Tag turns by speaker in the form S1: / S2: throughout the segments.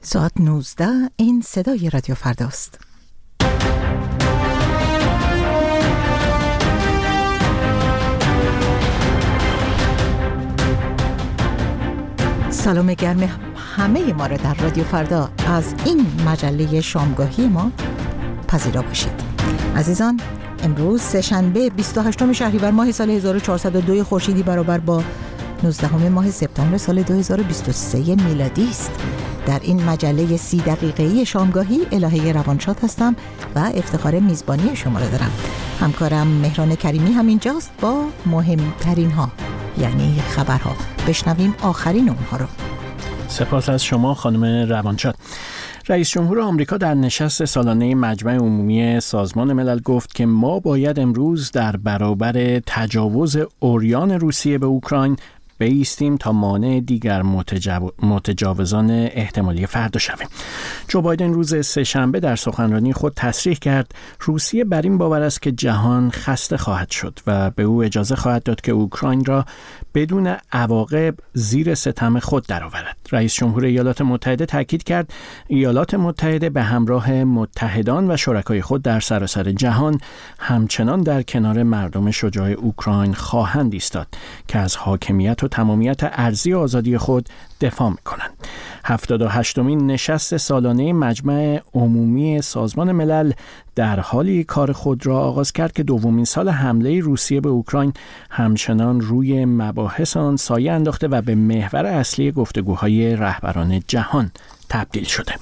S1: ساعت 19 این صدای رادیو فرداست. سلام گرم همه ما را در رادیو فردا از این مجله شامگاهی ما پذیرا باشید. عزیزان، امروز سه‌شنبه 28 شهریور ماه سال 1402 خورشیدی برابر با 19 ماه سپتامبر سال 2023 میلادی است. در این مجله 30 دقیقه‌ای شامگاهی الهه روانشاد هستم و افتخار میزبانی شما را دارم. همکارم مهران کریمی همینجاست با مهمترین ها، یعنی خبرها. بشنویم آخرین اونها رو.
S2: سپاس از شما خانم روانشاد. رئیس جمهور آمریکا در نشست سالانه مجمع عمومی سازمان ملل گفت که ما باید امروز در برابر تجاوز عریان روسیه به اوکراین بایستیم تا مانع دیگر متجاوزان احتمالی فردا شویم. جو بایدن روز سه‌شنبه در سخنرانی خود تصریح کرد روسیه بر این باور است که جهان خسته خواهد شد و به او اجازه خواهد داد که اوکراین را بدون عواقب زیر ستم خود درآورد. رئیس جمهور ایالات متحده تاکید کرد ایالات متحده به همراه متحدان و شرکای خود در سراسر جهان همچنان در کنار مردم شجاع اوکراین خواهند ایستاد که از حاکمیت و تمامیت ارضی و آزادی خود دفاع می‌کنند. 78مین نشست سالانه مجمع عمومی سازمان ملل در حالی کار خود را آغاز کرد که دومین سال حمله روسیه به اوکراین همچنان روی مباحث آن سایه انداخته و به محور اصلی گفتگوهای رهبران جهان تبدیل شده.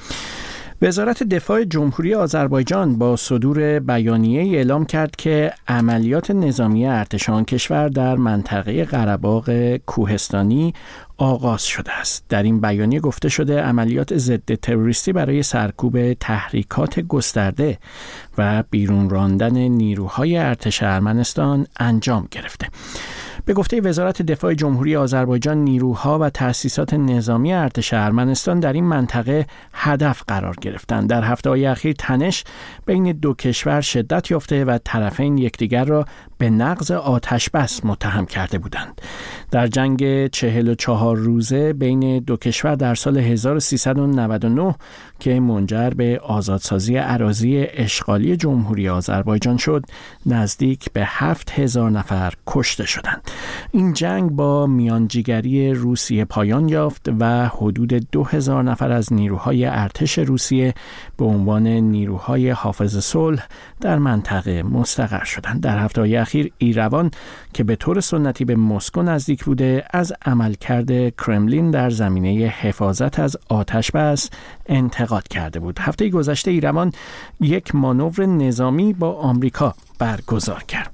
S2: وزارت دفاع جمهوری آذربایجان با صدور بیانیه اعلام کرد که عملیات نظامی ارتش آن کشور در منطقه قره‌باغ کوهستانی آغاز شده است. در این بیانیه گفته شده عملیات ضد تروریستی برای سرکوب تحریکات گسترده و بیرون راندن نیروهای ارتش ارمنستان انجام گرفته. به گفته وزارت دفاع جمهوری آذربایجان نیروها و تأسیسات نظامی ارتش ارمنستان در این منطقه هدف قرار گرفتند. در هفته‌های اخیر تنش بین دو کشور شدت یافته و طرفین یکدیگر را به نقض آتش بس متهم کرده بودند. در جنگ 44 روزه بین دو کشور در سال 1399 که منجر به آزادسازی اراضی اشغالی جمهوری آذربایجان شد، نزدیک به 7000 نفر کشته شدند. این جنگ با میانجیگری روسیه پایان یافت و حدود 2000 نفر از نیروهای ارتش روسیه به عنوان نیروهای حافظ صلح در منطقه مستقر شدند. در هفته‌های اخیر ایروان که به طور سنتی به مسکو نزدیک بوده از عملکرد کرملین در زمینه حفاظت از آتش بس انتقاد کرده بود. هفته گذشته ایروان یک مانور نظامی با آمریکا برگزار کرد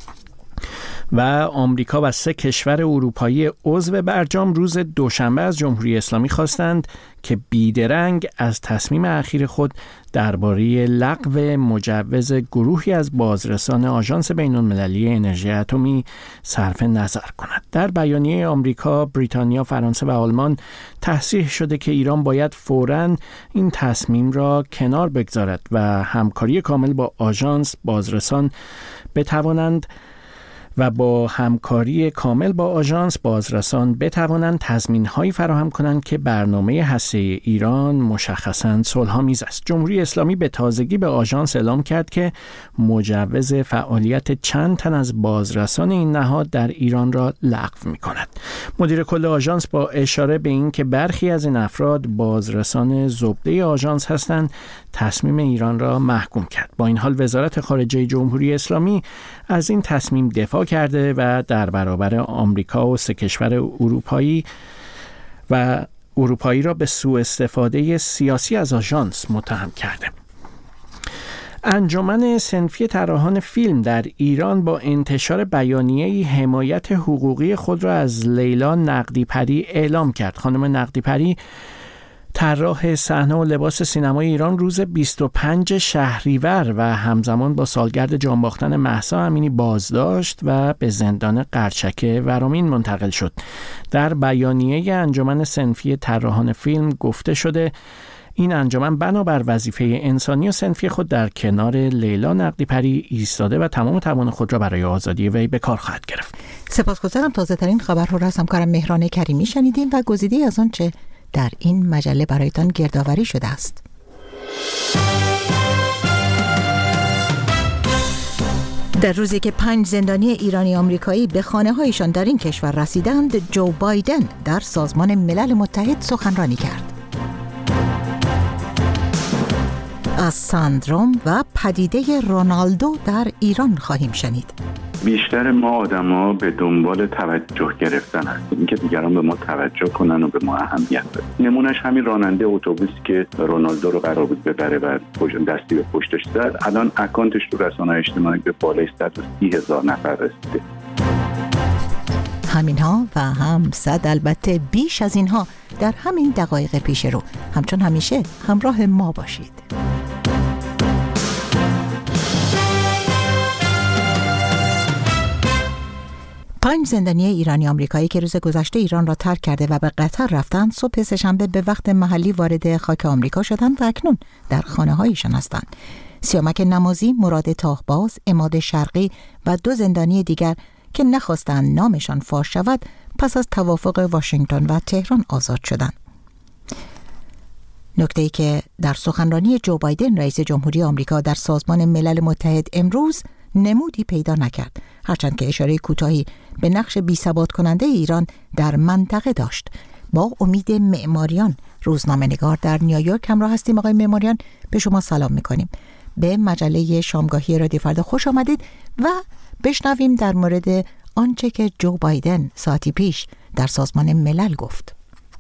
S2: و آمریکا و 3 کشور اروپایی عضو برجام روز دوشنبه از جمهوری اسلامی خواستند که بیدرنگ از تصمیم اخیر خود درباره لغو مجوز گروهی از بازرسان آژانس بین‌المللی انرژی اتمی صرف نظر کند. در بیانیه آمریکا، بریتانیا، فرانسه و آلمان تصریح شده که ایران باید فوراً این تصمیم را کنار بگذارد و همکاری کامل با آژانس بازرسان بتوانند بازرسان بتوانند تضمین‌هایی فراهم کنند که برنامه هسته‌ای ایران مشخصاً صلح‌آمیز است. جمهوری اسلامی به تازگی به آژانس اعلام کرد که مجوز فعالیت چند تن از بازرسان این نهاد در ایران را لغو می‌کند. مدیر کل آژانس با اشاره به این که برخی از این افراد بازرسان زبده آژانس هستند، تصمیم ایران را محکوم کرد. با این حال وزارت خارجه جمهوری اسلامی از این تصمیم دفاع کرده و در برابر آمریکا و 3 کشور اروپایی را به سوء استفاده سیاسی از آژانس متهم کرده. انجمن صنفی طراحان فیلم در ایران با انتشار بیانیه‌ای حمایت حقوقی خود را از لیلا نقدی‌پری اعلام کرد. خانم نقدی‌پری طراح صحنه و لباس سینمای ایران روز 25 شهریور و همزمان با سالگرد جانباختن مهسا امینی بازداشت و به زندان قرچک ورامین منتقل شد. در بیانیه انجمن صنفی طراحان فیلم گفته شده این انجمن بنابر وظیفه انسانی و صنفی خود در کنار لیلا نقدی‌پری ایستاده و تمام توان خود را برای آزادی وی به کار خواهد گرفت.
S1: سپاسگزارم. تازه ترین خبرها را از همکارم مهران کریمی شنیدیم و گزیده از آنچه در این مجله برایتان گردآوری شده است. در روزی که 5 زندانی ایرانی آمریکایی به خانه‌هایشان در این کشور رسیدند، جو بایدن در سازمان ملل متحد سخنرانی کرد. از سندروم و پدیده رونالدو در ایران خواهیم شنید.
S3: بیشتر ما آدما به دنبال توجه گرفتن هستیم، اینکه دیگران به ما توجه کنن و به ما اهمیت بدن. نمونهش همین راننده اتوبوسی که رونالدو رو قرار بود ببره و دستی به پشتش زد، الان اکانتش تو رسانه‌های اجتماعی به بالای 130,000 نفر رسیده.
S1: همینها و هم صد البته بیش از اینها در همین دقایق پیش رو. همچون همیشه همراه ما باشید. 5 زندانی ایرانی آمریکایی که روز گذشته ایران را ترک کرده و به قطر رفتند، صبح سه‌شنبه به وقت محلی وارد خاک آمریکا شدند و اکنون در خانه‌هایشان هستند. سیامک نمازی، مراد تاهباز، عماد شرقی و 2 زندانی دیگر که نخواستند نامشان فاش شود، پس از توافق واشنگتن و تهران آزاد شدند. نکته‌ای که در سخنرانی جو بایدن رئیس جمهوری آمریکا در سازمان ملل متحد امروز نمودی پیدا نکرد، هرچند که اشاره کوتاهی به نقش بی‌ثبات کننده ایران در منطقه داشت. با امید معماریان، روزنامه‌نگار در نیویورک همراه هستیم. آقای معماریان، به شما سلام می‌کنیم. به مجله شامگاهی رادیو فردا خوش آمدید و بشنویم در مورد آنچه که جو بایدن ساعتی پیش در سازمان ملل گفت.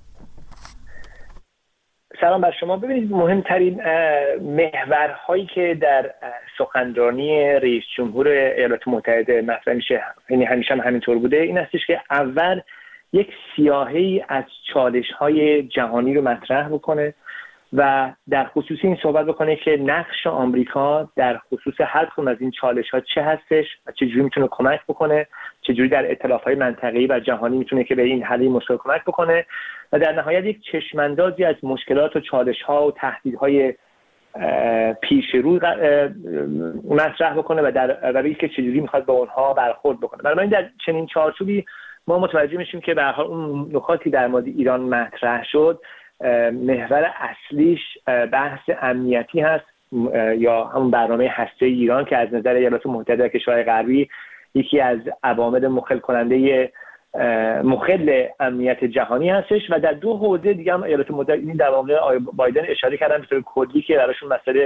S4: سلام بر شما. ببینید، مهمترین محورهایی که در سخنرانی رئیس جمهور ایالات متحده مطرح میشه، یعنی همیشه همینطور بوده، این هستش که اول یک سیاهی از چالش‌های جهانی رو مطرح بکنه و در خصوص این صحبت بکنه که نقش آمریکا در خصوص هر کدوم از این چالش‌ها چه هستش و چجوری میتونه کمک بکنه، چجوری در ائتلاف‌های منطقه‌ای و جهانی میتونه که به این حل مشکل کمک بکنه و در نهایت یک چشم‌اندازی از مشکلات و چالش‌ها و تهدیدهای پیش رو مطرح بکنه و اینکه چجوری میخواد با اونها برخورد بکنه. بنابراین در چنین چارچوبی ما متوجه میشیم که به هر حال اون نکاتی در مورد ایران مطرح شد، محور اصلیش بحث امنیتی هست یا همون برنامه هسته ایران که از نظر ایالات متحده و کشورهای غربی یکی از عوامل مخل امنیت جهانی هستش و در 2 حوزه دیگه هم ایالات متحده این در واقع بایدن اشاره کردن به طور کلی که براشون مسئله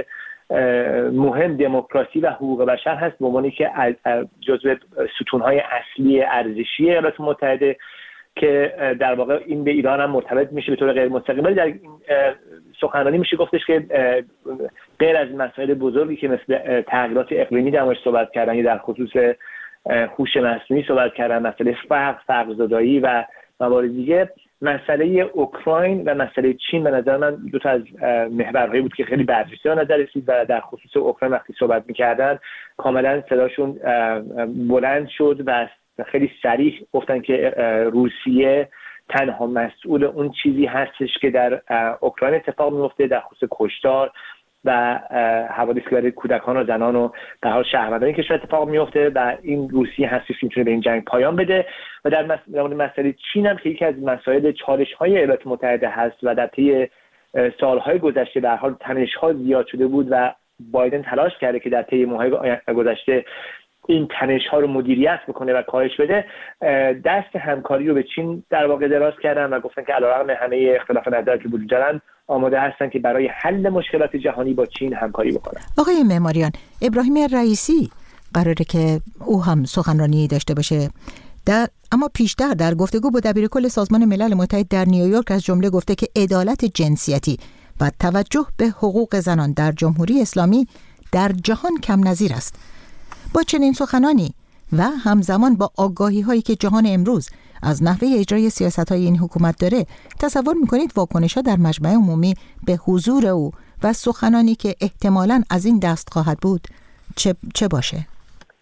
S4: مهم دموکراسی و حقوق بشر هست، به عنوانی که جزو ستونهای اصلی ارزشی ایالات متحده که در واقع این به ایران هم مرتبط میشه به طور غیر مستقیم. ولی در این سخنرانی میشه گفتش که غیر از مسائل بزرگی که مثل تغییرات اقلیمی در موردش صحبت کردن یا در خصوص هوش مصنوعی صحبت کردن، مسئله فقرزدایی و موارد دیگه، مسئله اوکراین و مسئله چین به نظر من 2 تا از محورهایی بود که خیلی برجسته به نظر رسید و در خصوص اوکراین وقتی صحبت میکردن کاملا صداشون بلند شد و خیلی صریح گفتن که روسیه تنها مسئول اون چیزی هستش که در اوکراین اتفاق میفته در خصوص کشتار و حوادثی که برای کودکان و زنان و در حال شهروندان کشور اتفاق میفته و این روسیه هستش که میتونه به این جنگ پایان بده. و در مورد مسئله چین هم که یکی از مسائل چالش‌های ایالات متحده هست و در طی سال‌های گذشته به هر حال تنش‌ها زیاد شده بود و بایدن تلاش کرده که در طی ماه‌های گذشته این تنش‌ها رو مدیریت بکنه و کاهش بده، دست همکاری رو به چین در واقع دراز کردن و گفتن که علیرغم همه اختلاف نظر که وجود دارن آماده هستن که برای حل مشکلات جهانی با چین همکاری بکنن.
S1: آقای معماریان، ابراهیم رئیسی قراره که او هم سخنرانی داشته باشه، اما پیشتر در گفتگو با دبیرکل سازمان ملل متحد در نیویورک از جمله گفته که عدالت جنسیتی و توجه به حقوق زنان در جمهوری اسلامی در جهان کم نظیر است. با چنین سخنانی و همزمان با آگاهی هایی که جهان امروز از نحوه اجرای سیاست های این حکومت داره، تصور میکنید واکنش ها در مجمع عمومی به حضور او و سخنانی که احتمالاً از این دست خواهد بود چه باشه؟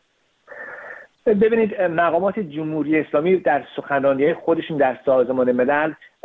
S4: ببینید، مقامات جمهوری اسلامی در سخنرانی‌های خودشون در سازمان ملل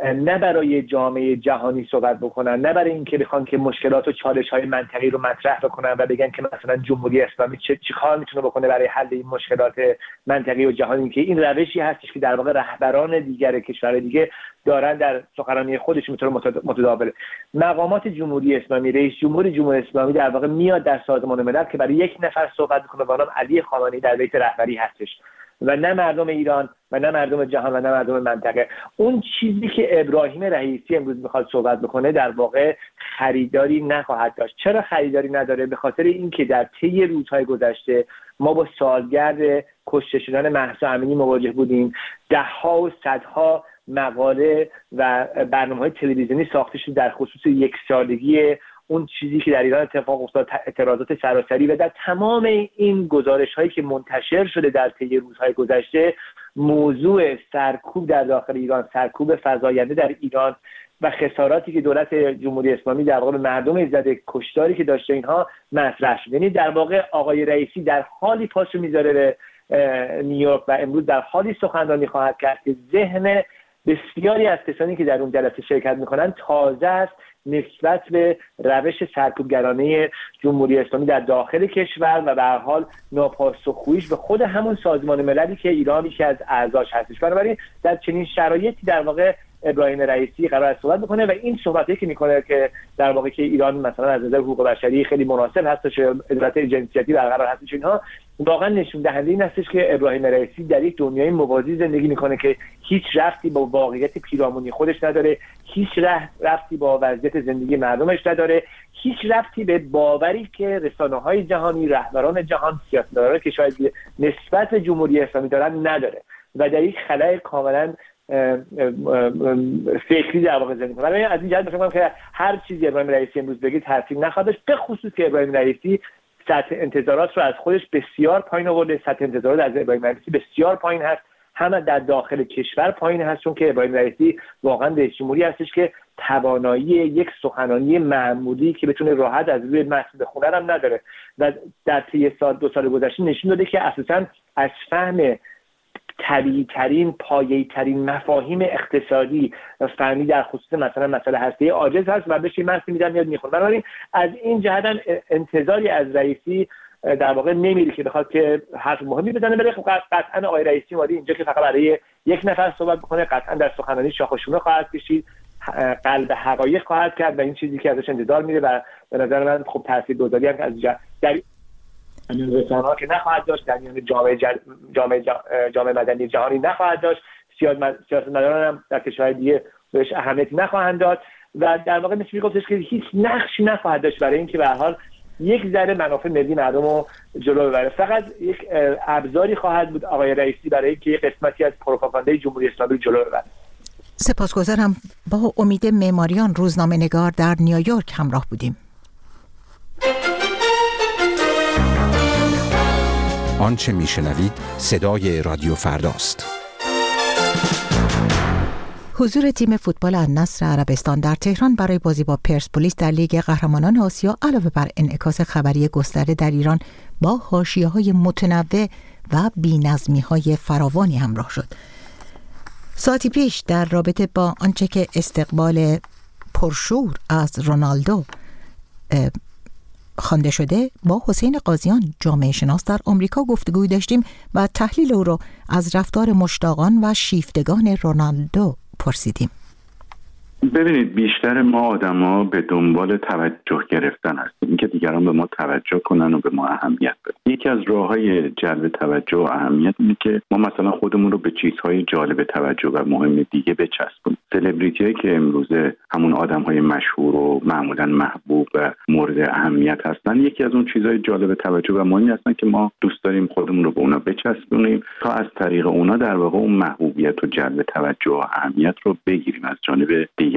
S4: نه برای جامعه جهانی صحبت بکنن، نه برای اینکه بخوان که مشکلات و چالش‌های منطقه‌ای رو مطرح بکنن و بگن که مثلا جمهوری اسلامی چه کار میتونه بکنه برای حل این مشکلات منطقه‌ای و جهانی، که این روشی هستش که در واقع رهبران دیگر کشورهای دیگه دارن در سخنرانی خودشون میتونه متداوله. مقامات جمهوری اسلامی، رئیس جمهور جمهوری اسلامی در واقع میاد در سازمان ملل که برای یک نفر صحبت کنه و نام علی خامنه‌ای در بیت رهبری هستش و نه مردم ایران و نه مردم جهان و نه مردم منطقه. اون چیزی که ابراهیم رئیسی امروز میخواد صحبت بکنه در واقع خریداری نخواهد داشت. چرا خریداری نداره؟ به خاطر اینکه در طی روزهای گذشته ما با سالگرد کشته شدن مهسا امینی مواجه بودیم. ده‌ها و صدها مقاله و برنامه‌های تلویزیونی ساخته شد در خصوص یک سالگی اون چیزی که در ایران اتفاق افتاد، اعتراضات سراسری، و در تمام این گزارش‌هایی که منتشر شده در طی روزهای گذشته موضوع سرکوب در داخل ایران، سرکوب فزاینده در ایران و خساراتی که دولت جمهوری اسلامی در واقع مردم زده، کشتاری که داشته، اینها مطرح شد. یعنی در واقع آقای رئیسی در حالی پاشو میذاره به نیویورک و امروز در حالی سخنرانی خواهد کرد که ذهن بسیاری از کسانی که در اون جلسه شرکت میکنن تازه است نسبت به روش سرکوبگرانه جمهوری اسلامی در داخل کشور و به هر حال ناپاسخگوییش به خود همون سازمان مللی که ایران یکی از اعضاش هستش. بنابراین در چنین شرایطی در واقع ابراهیم رئیسی قرار است صحبت بکنه و این صحبتی که میکنه که در واقع که ایران مثلا از نظر حقوق بشری خیلی مناسب هستش، عدالت جنسیتی برقرار هستش، اینها واقعا نشون دهنده این هستش که ابراهیم رئیسی در یک دنیای موازی زندگی میکنه که هیچ ربطی با واقعیت پیرامونی خودش نداره، هیچ ربطی با وضعیت زندگی مردمش نداره، هیچ ربطی به باوری که رسانه‌های جهانی، رهبران جهان، سیاستمداران کشورهای دیگه نسبت به جمهوری اسلامی دارن نداره و در یک خلأ کاملا فکری در واقع زندگی کنه. از این جهت میگم که هر چیزی ابراهیم رئیسی امروز بگه تاثیر نخواهد داشت، به خصوص که ابراهیم رئیسی سطح انتظارات رو از خودش بسیار پایین آورده. سطح انتظارات از ابراهیم رئیسی بسیار پایین هست، همه در داخل کشور پایین هست، چون که ابراهیم رئیسی واقعا رئیس جمهوری هستش که توانایی یک سخنرانی معمولی که بتونه راحت از روی متن بخونه هم نداره و در طی دو سال گذشته نشون داده که اساساً از فهم طبیعی ترین، پایه‌ای ترین مفاهیم اقتصادی و فنی در خصوص مثلا مسئله هسته‌ای عاجز هست و بهش متن میدن میاد میخونه. بنابراین از این جهت انتظاری از رئیسی در واقع نمیره که بخواد که حرف مهمی بزنه، ولی قطعا آقای رئیسی اومده اینجا که فقط برای یک نفر صحبت بکنه، قطعا در سخنرانی شاخ و شونه خواهد کشید، قلب حقایق خواهد کرد و این چیزی که ازش انتظار میره و به نظر من خب تاثیرگذاری هم از در رسانه‌ها که نخواهد داشت، در میان جامعه مدنی جهانی نخواهد داشت، سیاستمداران هم در کشورهای دیگه بهش اهمیتی نخواهند داد و در واقع میشه گفتش که هیچ نقشی نخواهد داشت برای اینکه به هر حال یک ذره منافع ملی مردم رو جلو ببره. فقط یک ابزاری خواهد بود آقای رئیسی برای اینکه قسمتی از پروپاگاندای جمهوری اسلامی رو جلو ببره.
S1: سپاسگزارم. با امید معماریان، روزنامه‌نگار در نیویورک همراه بودیم.
S5: آنچه میشنوید صدای رادیو فرداست.
S1: حضور تیم فوتبال النصر عربستان در تهران برای بازی با پرسپولیس در لیگ قهرمانان آسیا علاوه بر انعکاس خبری گسترده در ایران با حاشیه‌های متنوع و بی‌نظمی‌های فراوانی همراه شد. ساعتی پیش در رابطه با آنچه که استقبال پرشور از رونالدو خوانده شده با حسین قاضیان، جامعه شناس در آمریکا، گفتگوی داشتیم و تحلیل او را از رفتار مشتاقان و شیفتگان رونالدو پرسیدیم.
S3: ببینید، بیشتر ما آدما به دنبال توجه گرفتن هستیم، اینکه دیگران به ما توجه کنن و به ما اهمیت بدن. یکی از راه‌های جلب توجه و اهمیت اینه که ما مثلا خودمون رو به چیزهای جالب توجه و مهم دیگه بچسبونیم. سلبریتی‌هایی که امروزه همون آدم‌های مشهور و معمولاً محبوب و مورد اهمیت هستن، یکی از اون چیزهای جالب توجه و مهمی هستن که ما دوست داریم خودمون رو به اونا بچسبونیم تا از طریق اونا در واقع اون محبوبیت و جلب توجه و اهمیت رو بگیریم از جانب دیگران.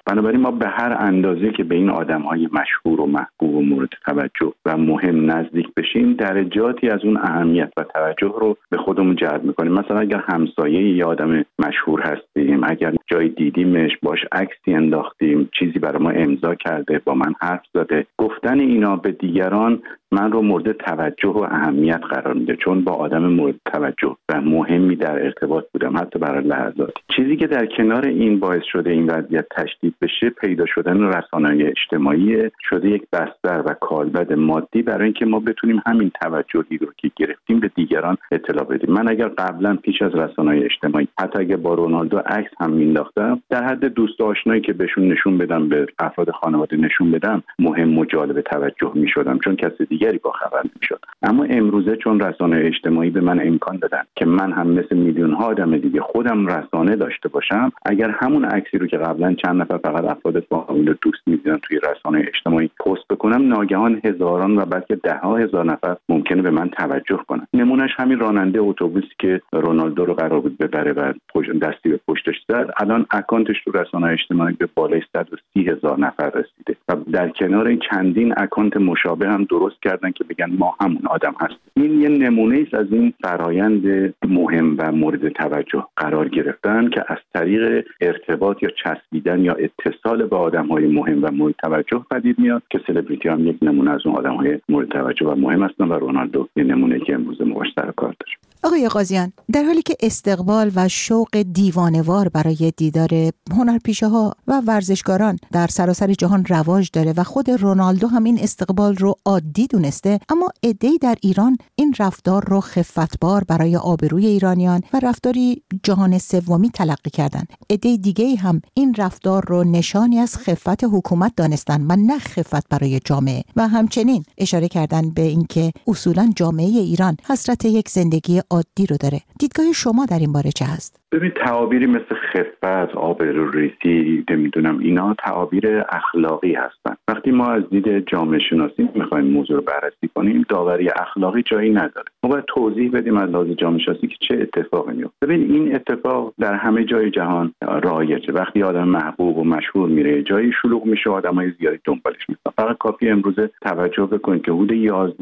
S3: بنابراین ما به هر اندازه که به این آدم‌های مشهور و محبوب و مورد توجه و مهم نزدیک بشیم، درجاتی از اون اهمیت و توجه رو به خودمون جلب می‌کنیم. مثلا اگر همسایه یه آدم مشهور هستیم، اگر جای دیدیمش، باش عکسی انداختیم، چیزی برای ما امضا کرده، با من حرف زده، گفتن اینا به دیگران من رو مورد توجه و اهمیت قرار میده، چون با آدم مورد توجه و مهمی در ارتباط بودم، حتی برای لحظاتی. چیزی که در کنار این باعث شده این وضعیت تشدید بشه، پیدا شدن رسانه‌های اجتماعی شده یک بستر و کالبد مادی برای اینکه ما بتونیم همین توجهی رو که گرفتیم به دیگران اطلاع بدیم. من اگر قبلا پیش از رسانه‌های اجتماعی حتی اگر با رونالدو عکس هم مینداختم، در حد دوست و آشنایی که بهشون نشون بدم، به افراد خانواده نشون بدم، مهم و جالب توجه میشدم، چون کسی دیگری با خبر نمیشد. اما امروزه چون رسانه‌های اجتماعی به من امکان دادن که من هم مثل میلیون‌ها آدم دیگه خودم رسانه داشته باشم، اگر همون عکسی رو که قبلا چند نفر فقط افراد فامیل و دوست می‌دیدن توی رسانه‌های اجتماعی پست بکنم، ناگهان هزاران و بلکه ده‌ها هزار نفر ممکنه به من توجه کنن. نمونهش همین راننده اتوبوسی که رونالدو رو قرار بود ببره و دستی به پشتش زد، الان اکانتش تو رسانه‌های اجتماعی به بالای 130,000 نفر رسیده و در کنار این چندین اکانت مشابه هم درست کردن که بگن ما همون آدم هستیم. این یه نمونه است از این فرایند مهم و مورد توجه قرار گرفتن که از طریق ارتباط یا چسبیدن یا اتصال با آدم‌های مهم و مورد توجه پدید میاد که سلبریتی هم یک نمونه از اون آدم‌های مورد توجه و مهم هستن و رونالدو یه نمونه که امروز ما سر کار داشت.
S1: آقای قاضیان، در حالی که استقبال و شوق دیوانه‌وار برای دیدار هنرپیشه‌ها و ورزشکاران در سراسر جهان رواج داره و خود رونالدو هم این استقبال رو عادی دونسته، اما عده‌ای در ایران این رفتار رو خفتبار برای آبروی ایرانیان و رفتاری جهان سومی تلقی کردن. عده‌ای دیگه‌ای هم این رفتار رو نشانی از خفت حکومت دانستن و نه خفت برای جامعه، و همچنین اشاره کردن به اینکه اصولاً جامعه ایران حسرت یک زندگی عادی رو داره. دیدگاه شما در این باره چه هست؟
S3: ببین، تعابیری مثل خفت، آبروریزی، نمیدونم، اینا تعابیر اخلاقی هستن. وقتی ما از دید جامعه شناسی میخوایم موضوع رو بررسی کنیم، داوری اخلاقی جایی نداره. ما باید توضیح بدیم از لحاظ جامعه شناسی که چه اتفاقی میفته. ببین، این اتفاق در همه جای جهان رایجه. وقتی آدم محبوب و مشهور میره جایی، شلوغ میشه، آدمای زیادی دنبالش میاد. فقط کافی امروزه توجه بکنید که حدود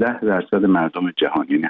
S3: 11% مردم جهان، یعنی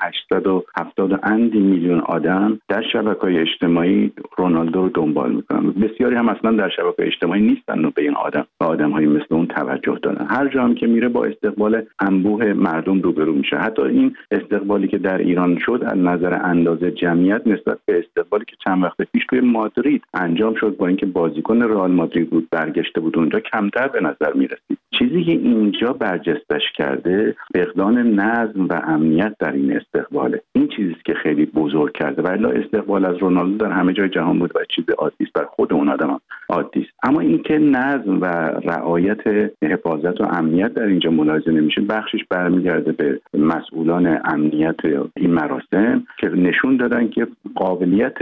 S3: 870 اندی میلیون آدم در شبکه‌های اجتماعی رونالدو رو دنبال میکنن. بسیاری هم اصلا در شبکه‌های اجتماعی نیستن و به این آدم‌های مثل اون توجه دارن. هر جا هم که میره با استقبال انبوه مردم روبرو میشه. حتی این استقبالی که در ایران شد از نظر اندازه جمعیت نسبت به استقبالی که چند وقت پیش توی مادرید انجام شد، با اینکه بازیکن رئال مادرید بود، برگشته بود اونجا، کمتر به نظر میرسید. چیزی که اینجا برجستش کرده فقدان نظم و امنیت در این استقباله. این چیزی که خیلی بزرگ کرده. ولی استقبال از رونالدو در همه جای جهان بود و چیز عادی است، بر خود اون آدم عادی است. اما اینکه نظم و رعایت حفاظت و امنیت در اینجا ملاحظه نمیشه، بخشش برمیگرده به مسئولان امنیت این مراسم که نشون دادن که قابلیت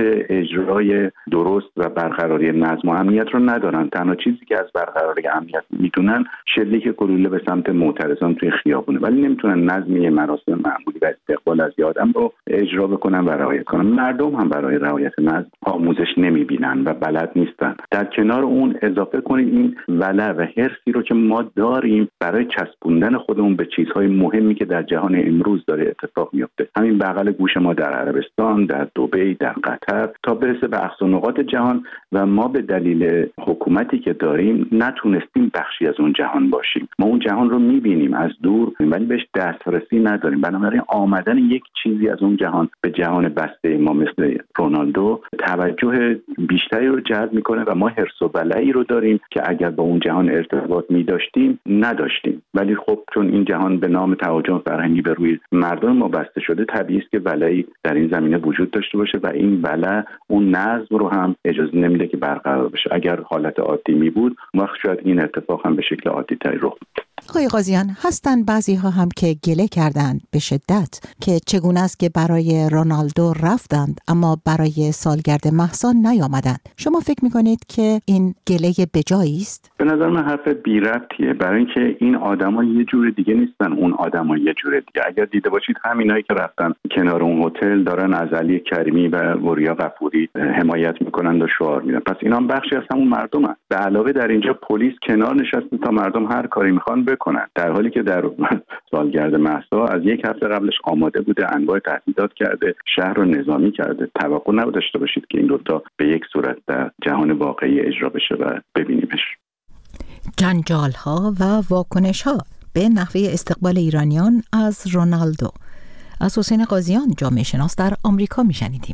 S3: اجرای درست و برقراری نظم و امنیت رو ندارن. تنها چیزی که از برقراری امنیت میدونن شلیک گلوله به سمت معترضان توی خیابونه، ولی نمیتونن نظم یه مراسم معمولی و استقبال از آدم رو اجرا بکنن و رعایت کنن. مردم هم برای رعایت نظم آموزش نمیبینن و بلد نیستن. در کنار اون اضافه کنید این ولع و حرصی رو که ما داریم برای چسبوندن خودمون به چیزهای مهمی که در جهان امروز داره اتفاق میفته. همین بغل گوش ما در عربستان، در دبی، در قطر، تا برسه به اقصا نقاط جهان، و ما به دلیل حکومتی که داریم نتونستیم بخشی از اون جهان باشیم. ما اون جهان رو میبینیم از دور ولی بهش دسترسی نداریم. بنابراین آمدن یک چیزی از اون جهان به جهان بسته ما مثل رونالدو توجه بیشتری رو جلب میکنه و ما حرص و ولعی رو داریم که اگر با اون جهان ارتباط می‌داشتیم نداشتیم. ولی خب چون این جهان به نام تهاجم فرهنگی به روی مردم ما بسته شده، طبیعیه که ولعی در این زمینه وجود داشته باشه و این ولع اون نظم رو هم اجازه نمیده که برقرار بشه. اگر حالت عادی می بود، وقت شاید این اتفاق هم به شکل عادی تری رخ می‌داد.
S1: آقای قاضیان، هستن بعضی ها هم که گله کردند به شدت که چگونه است که برای رونالدو رفتند اما برای سالگرد مهسا نیامدند. شما فکر میکنید که این گله بجایی است؟
S3: به نظر من حرف بی ربطیه، برای اینکه این آدما یه جور دیگه نیستن، اون آدما یه جور دیگه. اگر دیده باشید همینایی که رفتن کنار اون هتل دارن از علی کریمی و وریا غفوری حمایت میکنن و شعار میدن، پس اینا هم بخشی از همون مردمن. به علاوه در اینجا پلیس کنار نشسته تا مردم هر کاری میخوان بکنن، در حالی که در سالگرد مهسا از یک هفته قبلش آماده بوده، انواع تهدیدات کرده، شهر رو نظامی کرده. توقع نداشته باشید که این دوتا به یک صورت در جهان واقعی اجرا بشه و ببینیمش.
S1: جنجال ها و واکنش ها به نحوه استقبال ایرانیان از رونالدو. از حسین قاضیان، جامعه شناس در آمریکا، میشنیدیم.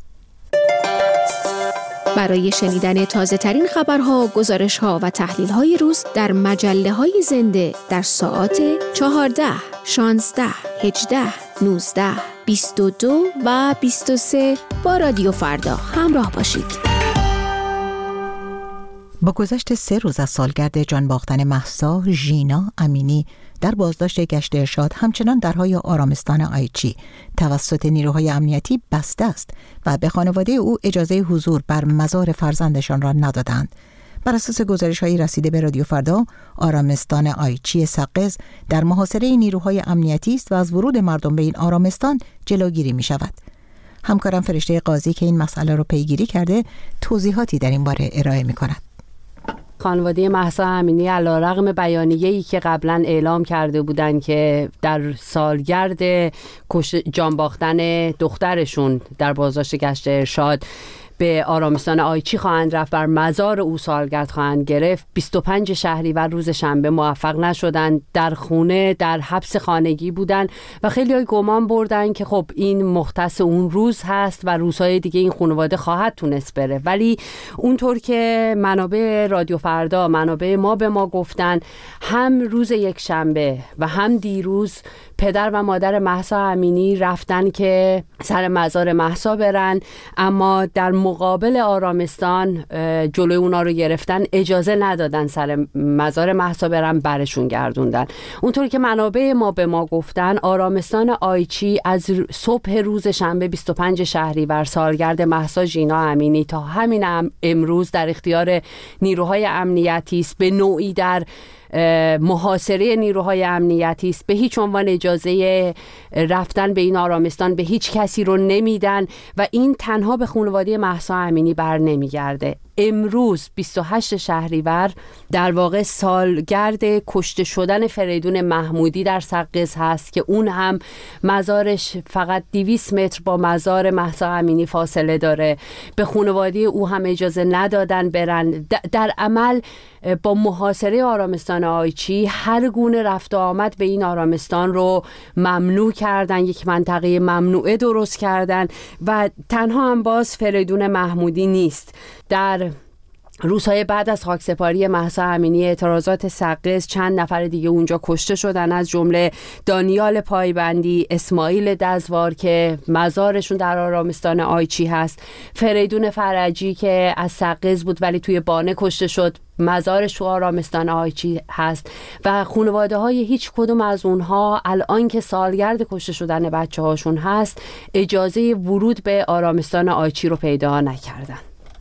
S6: برای شنیدن تازه ترین خبرها، گزارش ها و تحلیل های روز در مجله های زنده در ساعات 14، 16، 18، 19، 22 و 23 با رادیو فردا همراه باشید.
S1: با گذشت 3 روز از سالگرد جان باختن مهسا، ژینا امینی در بازداشت گشت ارشاد همچنان درهای آرامستان آیچی توسط نیروهای امنیتی بسته است و به خانواده او اجازه حضور بر مزار فرزندشان را ندادند. بر اساس گزارش‌های رسیده به رادیو فردا، آرامستان آیچی سقز در محاصره نیروهای امنیتی است و از ورود مردم به این آرامستان جلوگیری می‌شود. همکارم فرشته قاضی که این مسئله را پیگیری کرده، توضیحاتی در این باره ارائه می‌کند.
S7: خانواده مهسا امینی علیرغم بیانیه‌ای که قبلا اعلام کرده بودند که در سالگرد جان باختن دخترشون در بازداشت گشت ارشاد به آرامستان آیچی خواهند رفت، بر مزار او سالگرد خواهند گرفت، 25 شهریور روز شنبه موفق نشدند. در خونه، در حبس خانگی بودن و خیلی های گمان بردن که خب این مختص اون روز هست و روزهای دیگه این خانواده خواهد تونست بره. ولی اونطور که منابع رادیو فردا، منابع ما به ما گفتن، هم روز یک شنبه و هم دیروز پدر و مادر مهسا امینی رفتن که سر مزار مهسا برن، اما در مقابل آرامستان جلوی اونا رو گرفتن، اجازه ندادن سر مزار مهسا برن، برشون گردوندن. اونطوری که منابع ما به ما گفتن، آرامستان آیچی از صبح روز شنبه 25 شهریور سالگرد مهسا ژینا امینی تا همین امروز در اختیار نیروهای امنیتی است، به نوعی در محاصره نیروهای امنیتی است. به هیچ عنوان اجازه رفتن به این آرامستان به هیچ کسی رو نمیدن و این تنها به خانواده مهسا امینی بر نمیگرده. امروز 28 شهریور در واقع سالگرد کشته شدن فریدون محمودی در سقز هست که اون هم مزارش فقط 200 متر با مزار مهسا امینی فاصله داره. به خانواده او هم اجازه ندادن برن. در عمل با محاصره آرامستان آیچی هر گونه رفت و آمد به این آرامستان رو ممنوع کردن، یک منطقه ممنوعه درست کردن و تنها هم باز فریدون محمودی نیست. در روزهای بعد از خاکسپاری مهسا امینی اعتراضات سقز، چند نفر دیگه اونجا کشته شدن، از جمله دانیال پایبندی، اسماعیل دزوار که مزارشون در آرامستان آیچی هست، فریدون فرجی که از سقز بود ولی توی بانه کشته شد، مزارش تو آرامستان آیچی هست و خانواده های هیچ کدوم از اونها الان که سالگرد کشته شدن بچه هاشون هست اجازه ورود به آرامستان آیچی رو پیدا نکردن.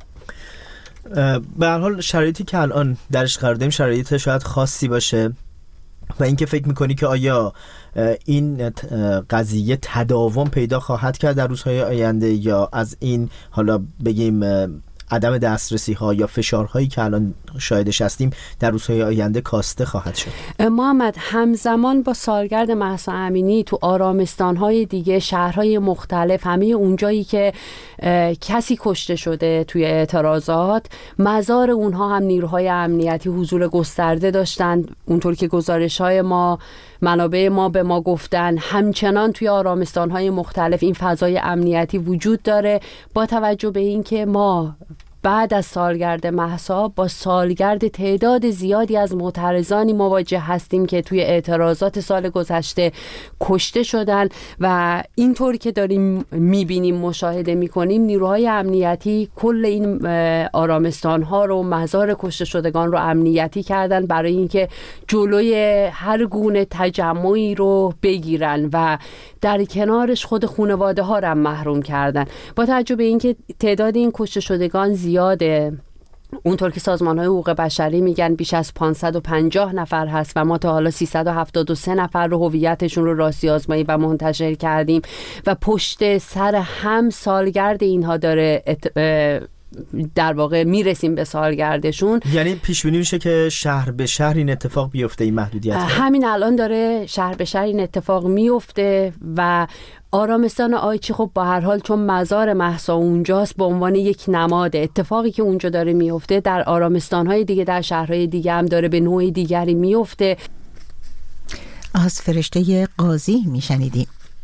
S8: به هر حال شرایطی که الان درش قرار داریم شرایط شاید خاصی باشه و اینکه فکر میکنی که آیا این قضیه تداوم پیدا خواهد کرد در روزهای آینده یا از این حالا بگیم عدم دسترسی ها یا فشارهایی که الان شاهدش هستیم در روزهای آینده کاسته خواهد شد؟ محمد،
S7: همزمان با سالگرد مهسا امینی تو آرامستان های دیگه، شهرهای مختلف، همه اونجایی که کسی کشته شده توی اعتراضات، مزار اونها هم نیروهای امنیتی حضور گسترده داشتن. اونطور که گزارش های ما، منابع ما به ما گفتن، همچنان توی آرامستان های مختلف این فضای امنیتی وجود داره. با توجه به این که ما بعد از سالگرد مهسا با سالگرد تعداد زیادی از معترضانی مواجه هستیم که توی اعتراضات سال گذشته کشته شدن و اینطور که داریم میبینیم مشاهده میکنیم نیروهای امنیتی کل این آرامستان‌ها رو، مزار کشته شدگان رو امنیتی کردن برای اینکه جلوی هر گونه تجمعی رو بگیرن و در کنارش خود خانواده ها رو محروم کردن. با توجه به اینکه تعداد این کشته شدگان زیاده، اونطور که سازمان‌های حقوق بشری میگن بیش از 550 نفر هست و ما تا حالا 373 نفر رو هویتشون رو راستی آزمایی و منتشر کردیم و پشت سر هم سالگرد اینها داره در واقع میرسیم به سالگردشون.
S8: یعنی پیش بینی میشه که شهر به شهر این اتفاق بیفته، این محدودیت
S7: همین الان داره شهر به شهر این اتفاق میفته و آرامستان آیچی خب با هر حال چون مزار مهسا اونجاست به عنوان یک نماد اتفاقی که اونجا داره میفته در آرامستان‌های دیگه در شهرهای دیگه هم داره به نوع دیگری میفته.
S1: از فرشته قاضی میشنیدیم.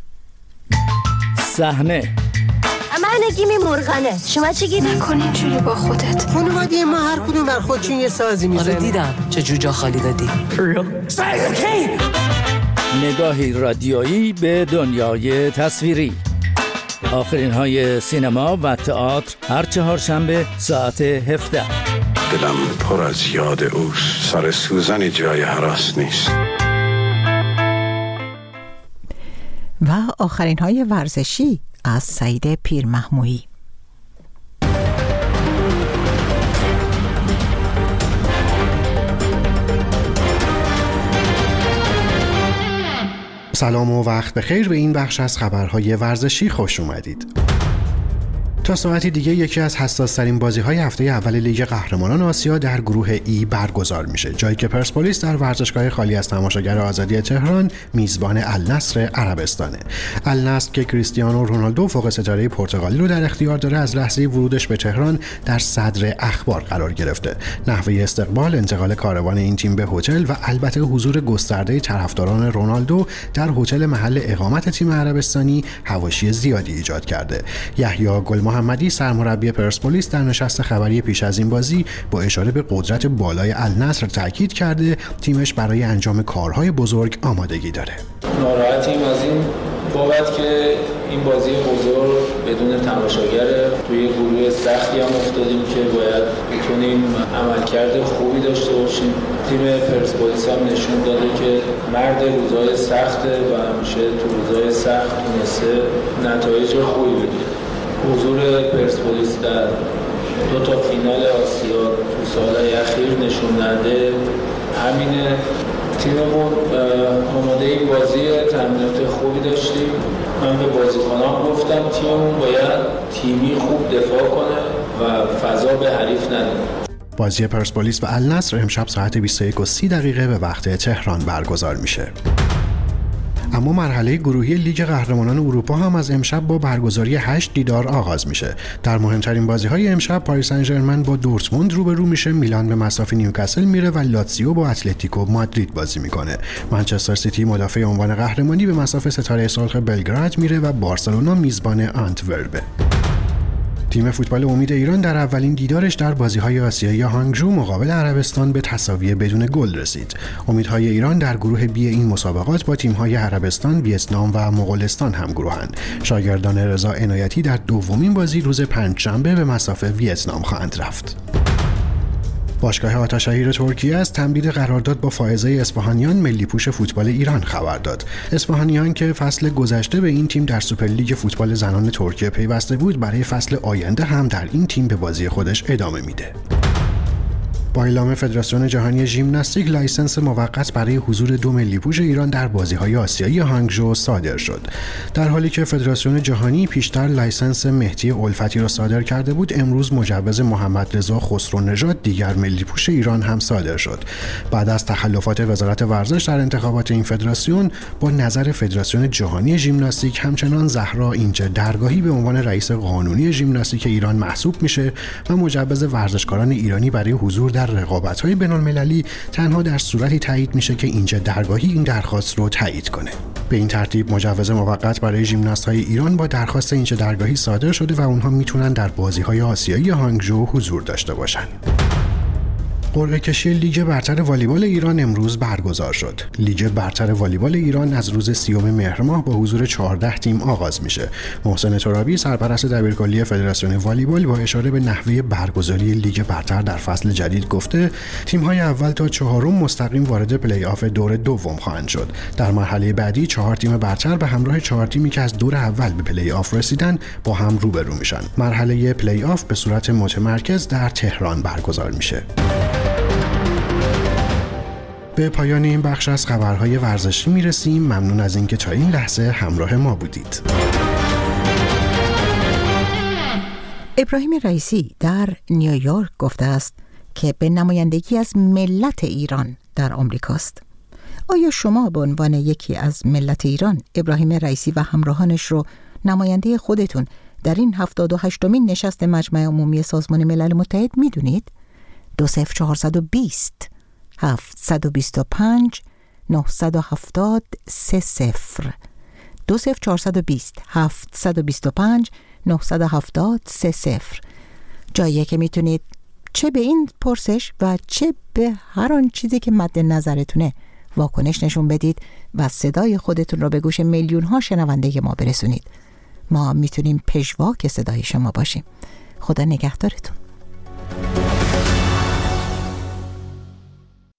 S9: صحنه
S10: من گیمی مرغنه، شما چی گیمی؟
S11: نکن اینجوری با خودت.
S12: خانواده ما هر کدوم بر خودشون یه سازی میزنه.
S11: آره دیدم چه جوجا خالی دادی.
S9: نگاهی رادیویی به دنیای تصویری. آخرین های سینما و تئاتر هر چهارشنبه ساعت 17.
S13: دلم پر از یاد اوست، سر سوزنی جای هراس نیست.
S1: و آخرین های ورزشی از سعید پیرمحمودی.
S14: سلام و وقت بخیر. به این بخش از خبرهای ورزشی خوش اومدید. تا ساعتی دیگه یکی از حساس‌ترین بازی‌های هفته اول لیگ قهرمانان آسیا در گروه ای برگزار میشه، جایی که پرسپولیس در ورزشگاه خالی از تماشاگر آزادی تهران میزبان النصر عربستانه. النصر که کریستیانو رونالدو فوق ستاره پرتغالی رو در اختیار داره از لحظه ورودش به تهران در صدر اخبار قرار گرفته. نحوه استقبال، انتقال کاروان این تیم به هتل و البته حضور گسترده طرفداران رونالدو در هتل محل اقامت تیم عربستانی حواشی زیادی ایجاد کرده. یحیی گل محمدی سرمربی پرسپولیس در نشست خبری پیش از این بازی با اشاره به قدرت بالای النصر تاکید کرده تیمش برای انجام کارهای بزرگ آمادگی داره.
S15: ناراحتیم از این بابت که این بازی بزرگ بدون تماشاگر توی گروه سختی هم افتادیم که باید بتونیم عملکرد خوبی داشته باشیم. تیم پرسپولیس هم نشون داده که مرد روزهای سخته و همیشه تو روزهای سخت تونسته نتایج خوبی بگیره. حضور پرسپولیس در 2 فینال آسیا تو سالهای اخیر نشون داده همینه. تیممون آماده این بازی تمرینات خوبی داشتیم. من به بازیکنان گفتم تیممون باید تیمی خوب دفاع کنه و فضا به حریف نده.
S14: بازی پرسپولیس و النصر امشب ساعت 21:30 به وقت تهران برگزار میشه. اما مرحله گروهی لیگ قهرمانان اروپا هم از امشب با برگزاری 8 دیدار آغاز میشه. در مهمترین بازی‌های امشب پاریس سن ژرمن با دورتموند روبرو میشه، میلان به مصاف نیوکاسل میره و لاتزیو با اتلتیکو مادرید بازی میکنه. منچستر سیتی مدافع عنوان قهرمانی به مصاف ستاره سرخ بلگراد میره و بارسلونا میزبان آنتورپ. تیم فوتبال امید ایران در اولین دیدارش در بازی‌های آسیایی هانگژو مقابل عربستان به تساوی بدون گل رسید. امیدهای ایران در گروه بی این مسابقات با تیم‌های عربستان، ویتنام و مغولستان همگروهند. شاگردان رضا عنایتی در دومین بازی روز پنجشنبه به مصاف ویتنام خواهند رفت. باشگاه آتش‌شهیر ترکیه از تمدید قرارداد با فائزه اصفهانیان ملی‌پوش فوتبال ایران خبر داد. اصفهانیان که فصل گذشته به این تیم در سوپرلیگ فوتبال زنان ترکیه پیوسته بود، برای فصل آینده هم در این تیم به بازی خودش ادامه میده. با اعلام فدراسیون جهانی ژیمناستیک لایسنس موقت برای حضور 2 ملی‌پوش ایران در بازی‌های آسیایی هانگژو صادر شد. در حالی که فدراسیون جهانی پیشتر لایسنس مهدی الفتی را صادر کرده بود، امروز مجوز محمد رضا خسرونژاد دیگر ملی‌پوش ایران هم صادر شد. بعد از تخلفات وزارت ورزش در انتخابات این فدراسیون، با نظر فدراسیون جهانی ژیمناستیک همچنان زهرا اینچه درگاهی به عنوان رئیس قانونی ژیمناستیک ایران محسوب میشه و مجوز ورزشکاران ایرانی برای حضور در در رقابت‌های بین‌المللی تنها در صورتی تایید میشه که اینجا درگاهی این درخواست رو تایید کنه. به این ترتیب مجوز موقت برای ژیمناست‌های ایران با درخواست اینجا درگاهی صادر شده و اونها میتونن در بازی‌های آسیایی هانگژو حضور داشته باشن. قرعه کشی لیگ برتر والیبال ایران امروز برگزار شد. لیگ برتر والیبال ایران از روز 30 مهر ماه با حضور 14 تیم آغاز میشه. محسن ترابی سرپرست دبیرکلی فدراسیون والیبال با اشاره به نحوه برگزاری لیگ برتر در فصل جدید گفته تیم‌های اول تا چهارم مستقیم وارد پلی آف دور دوم خواهند شد. در مرحله بعدی 4 تیم برتر به همراه 4 تیمی که از دور اول به پلی آف رسیدن با هم روبرو میشن. مرحله پلی آف به صورت متمرکز در تهران برگزار میشه. به پایان این بخش از خبرهای ورزشی میرسیم. ممنون از اینکه تا این لحظه همراه ما بودید.
S1: ابراهیم رئیسی در نیویورک گفته است که به نمایندگی از ملت ایران در آمریکاست. آیا شما به عنوان یکی از ملت ایران ابراهیم رئیسی و همراهانش رو نماینده خودتون در این 78مین نشست مجمع عمومی سازمان ملل متحد میدونید؟ 20420 725 970 30 20420 725 970 30 جاییه که میتونید چه به این پرسش و چه به هر آن چیزی که مد نظرتونه واکنش نشون بدید و صدای خودتون رو به گوش میلیون ها شنونده ما برسونید. ما میتونیم پژواک صدای شما باشیم. خدا نگهدارتون.